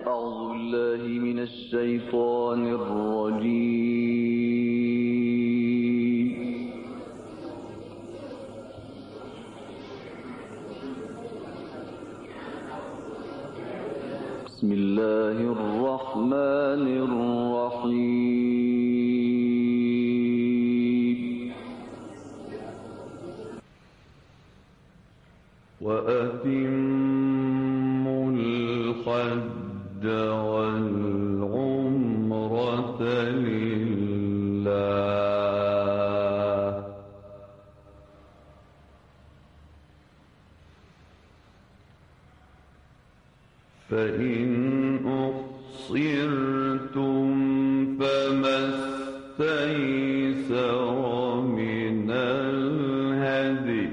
أعوذ بالله من الشيطان الرجيم. بسم الله الرحمن الرحيم. وأتموا الحج والعمرة لله فإن أحصرتم فما استيسر من الهدي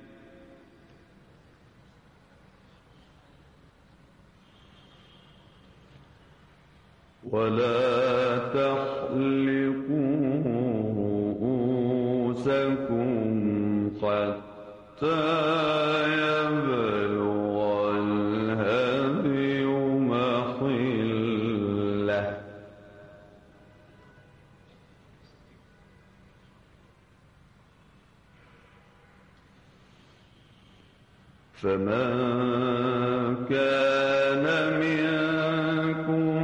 ولا تحلقوا رؤوسكم حتى يبلغ الهدي محله فمن كان منكم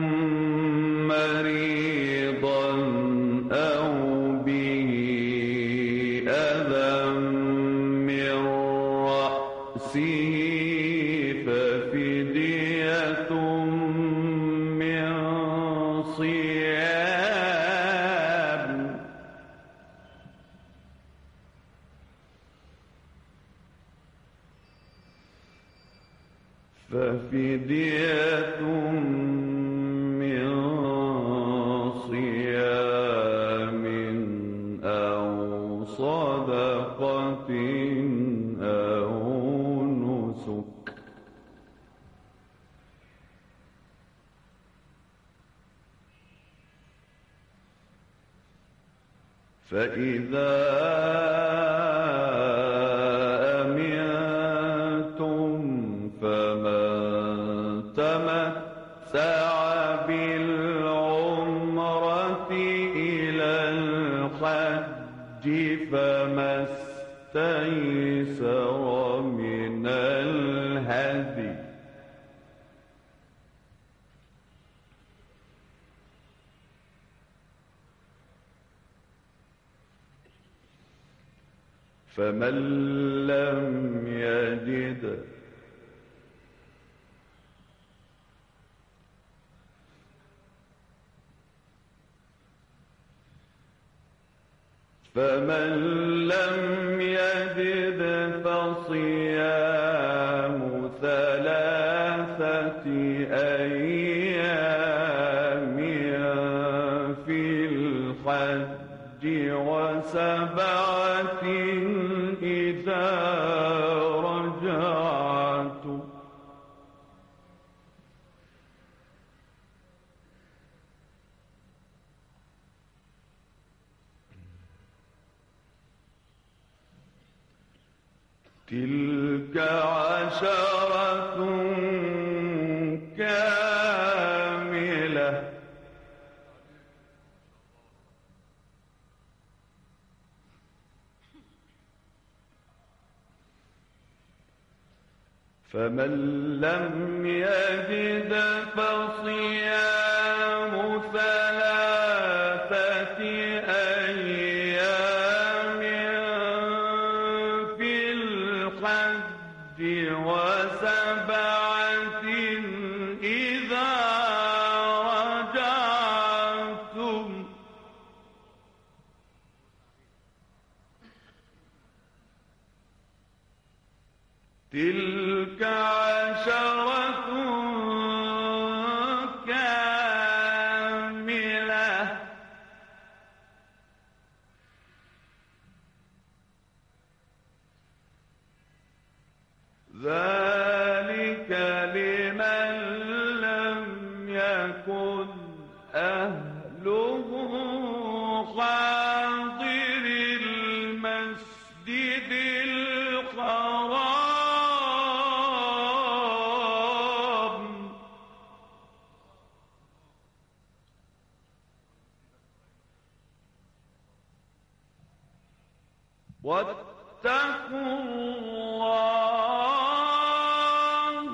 مريضا أو به أذى من رأسه ففدية من صيام أو صدقة أو نسك فإذا أمنتم فمن تمتع بالعمرة إلى الحج فما استيسر من الهدي فمن لم يجد فصيام 3 أيام في الحج و7 إذا رجعتم تلك 10 كاملة فمن لم يجد فصيام 3 أيام في الحج و7 إذا رجعتم تلك 10 كاملة ذلك لمن لم يكن أهله حاضر المسجد الحرام واتقوا الله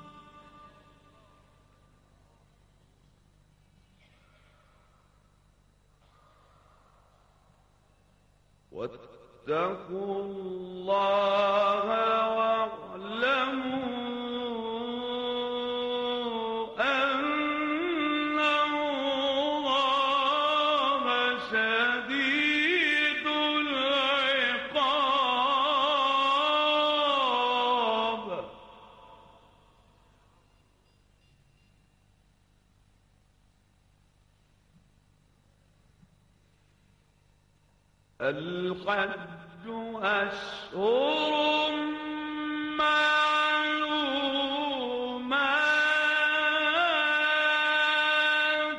واعلموا أن الله شديد العقاب. الحج أشهر معلومات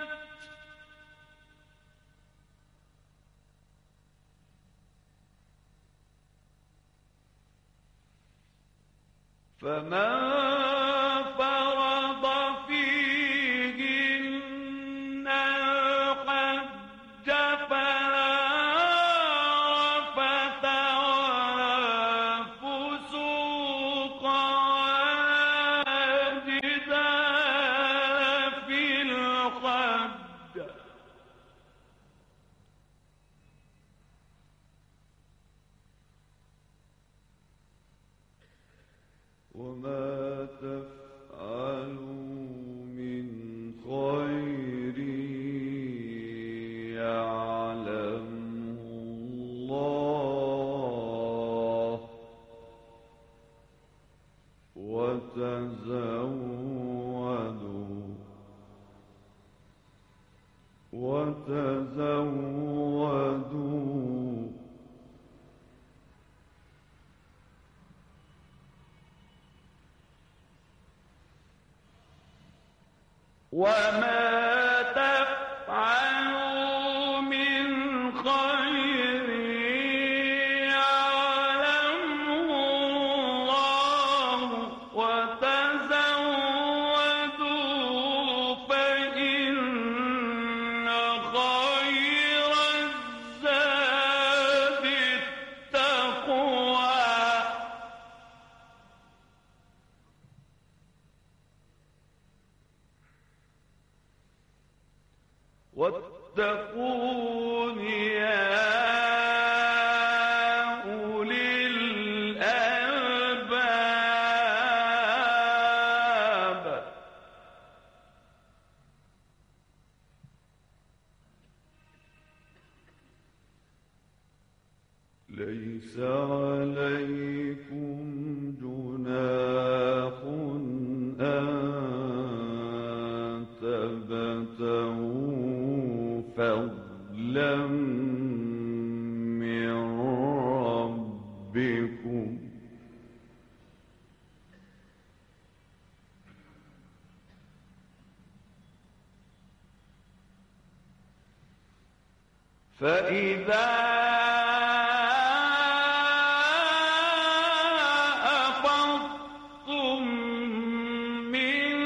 فمن فرض فيهن الحج فلا رفث ولا فسوق ولا جدال في الحج وما تفعلوا من خير يعلمه الله وتزودوا وما تفعلوا من خير يعلمه الله وتزودوا فإن خير الزاد التقوى واتقون يا أولي الألباب ليس عليكم جناح أن تبتغوا فضلا من ربكم فإذا أفضتم من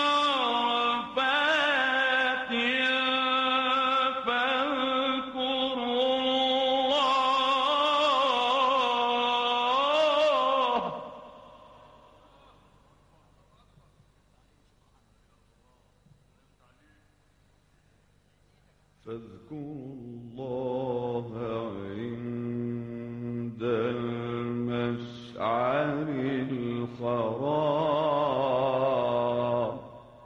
عرفات فاذكروا الله عند المشعر الحرام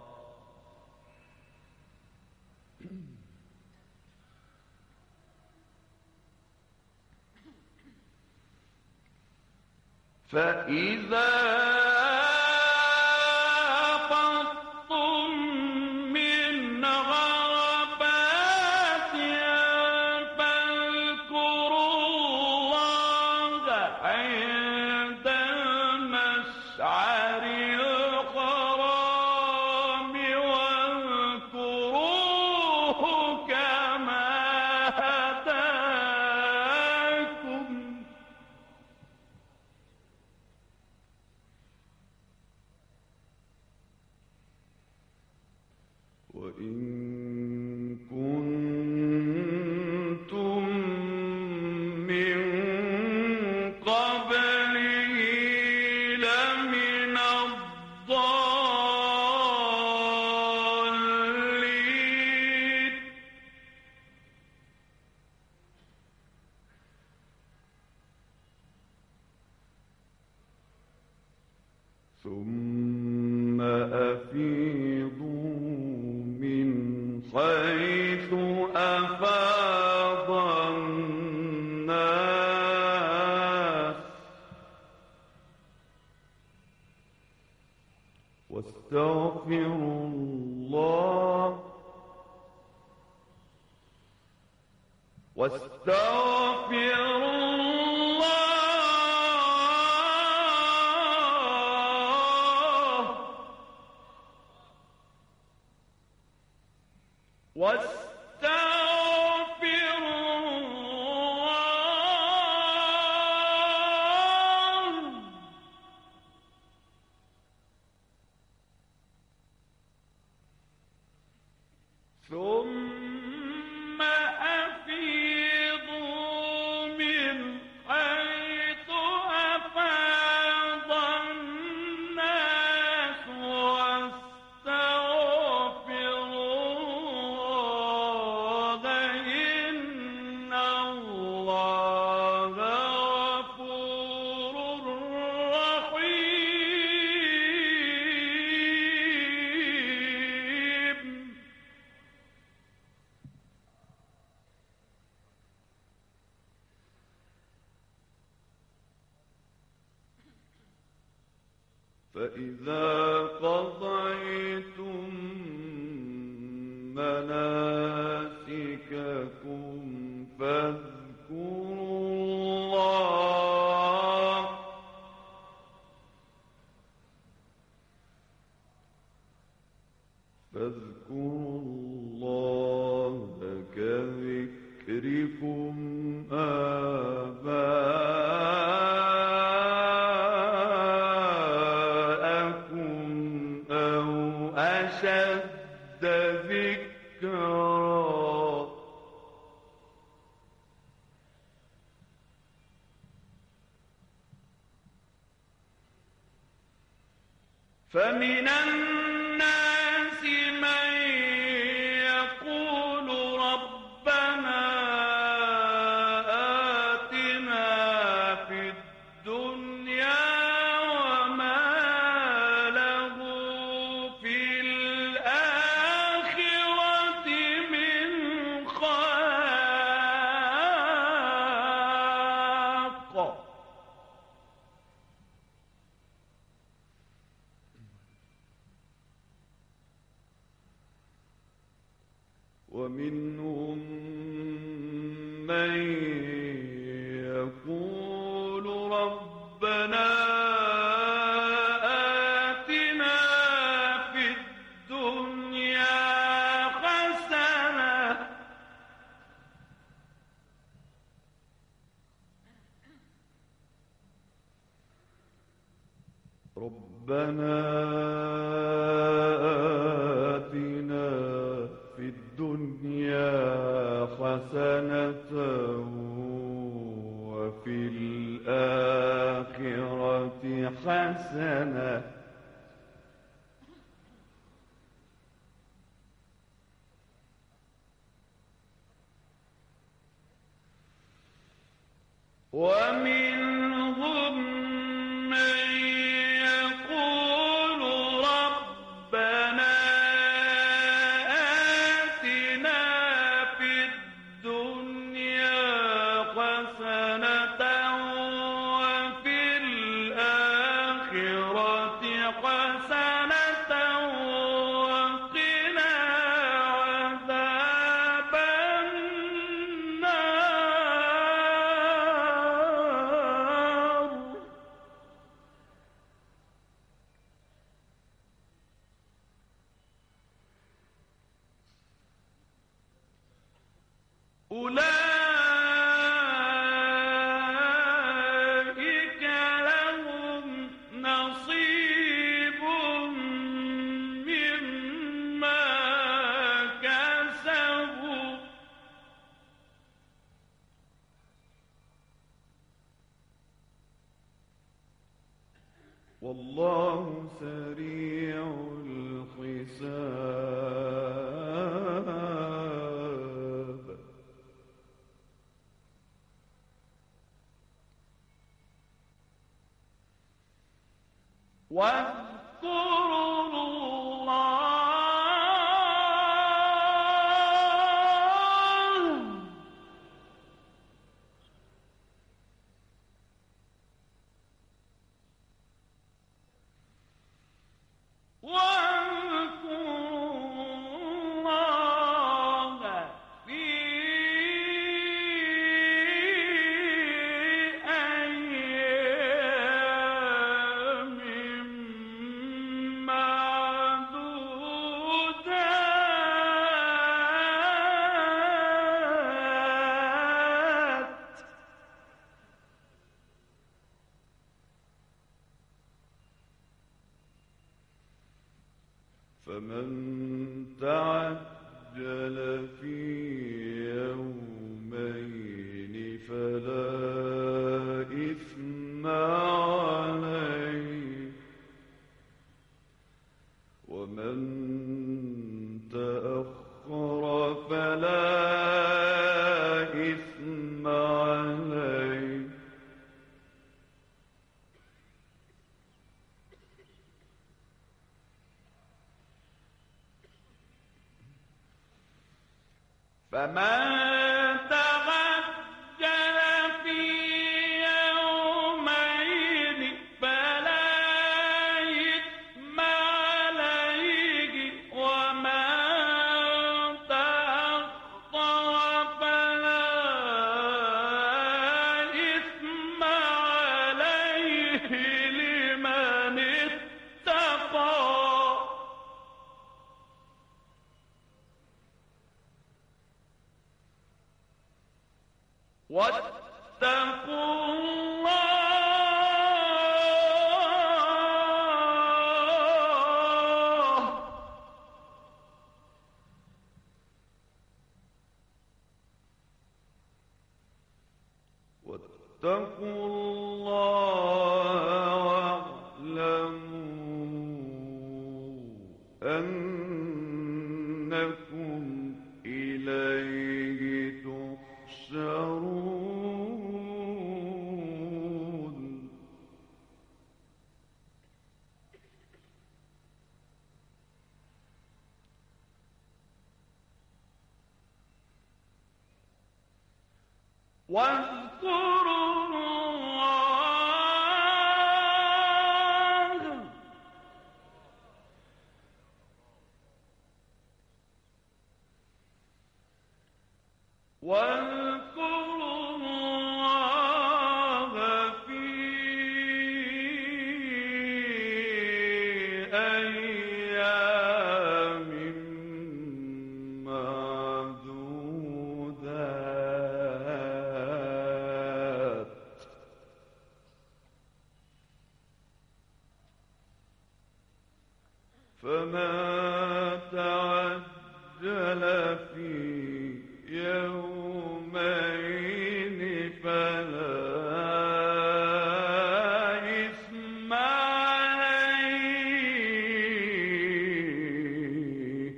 فإذا أفضتم من عرفات فاذكروا الله عند المشعر الحرام واذكروه كما هداكم وإن كنتم من حيث أفاض الناس واستغفروا الله ثم أفيضوا من حيث أفاض الناس واستغفروا الله إن الله غفور رحيم. فإذا قضيتم مناسككم فاذكروا الله كذكركم آباءكم أو أشد ذكرا. فمن الناس من يقول ربنا آتنا في الدنيا وما له في الآخرة من خلاق. ومنهم من يقول ربنا آتنا في الدنيا حسنة ربنا آتنا في الدنيا حسنة وفي الآخرة حسنة ومنهم من يقول ربنا آتنا في الدنيا حسنة وفي الآخرة حسنة وقنا عذاب النار. أولئك لهم نصيب مما كسبوا والله سريع الحساب. واذكروا الله تعجل في يومين فلا إثم عليه، ومن تأخر فلا إثم عليه. فمن تعجل في يومين فلا إثم عليه، ومن تأخر فلا إثم عليه لمن اتقى. واتقوا الله واعلموا أنكم إليه تحشرون. واذكروا الله في أيام معدودات. فما تعجل في يومين فلا إثم عليه،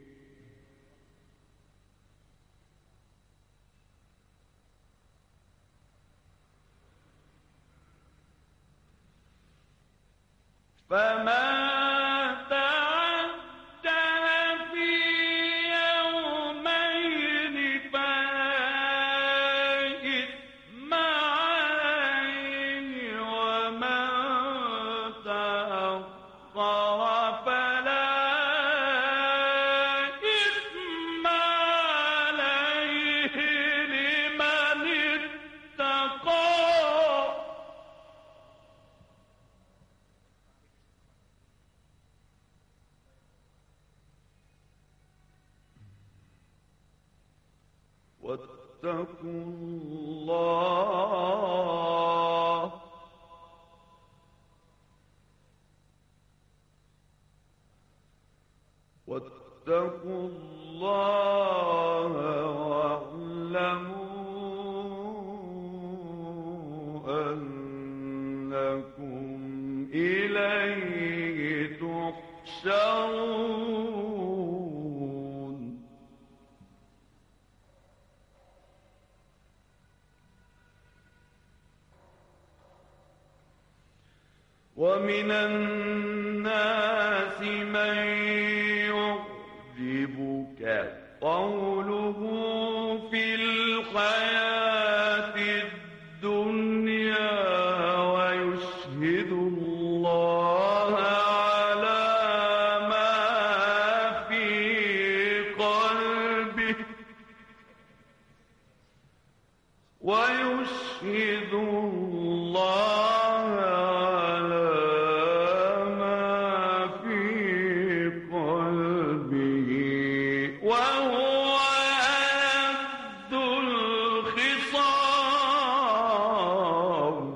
فما واتقوا الله واعلموا أنكم إليه تحشرون. ومن الناس من يعجبك قوله في الحياة الدنيا ويشهد الله على ما في قلبه ويشهد الله على ما في قلبه وهو ألد الخصام.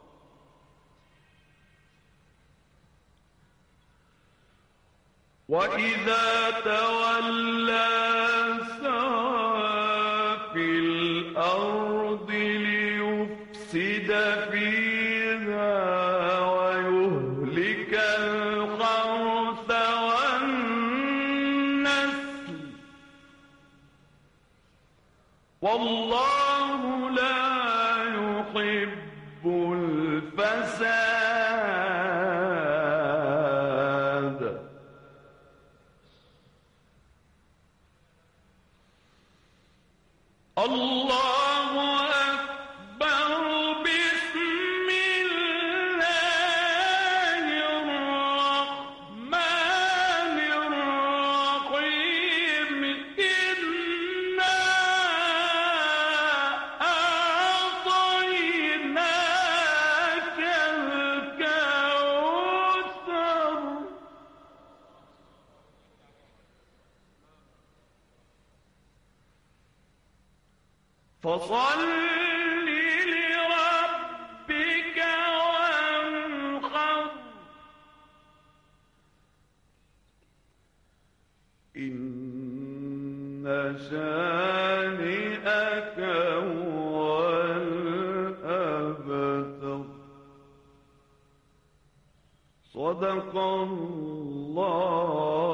وإن وإذا تولى سعى في الأرض ليفسد فيها ويهلك الحرث والنسل والله لا يحب الفساد. الله أكبر. بسم الله الرحمن الرحيم. إنا أعطيناك الكوثر فصل لربك وانحر إن شانئك هو الأبتر. صدق الله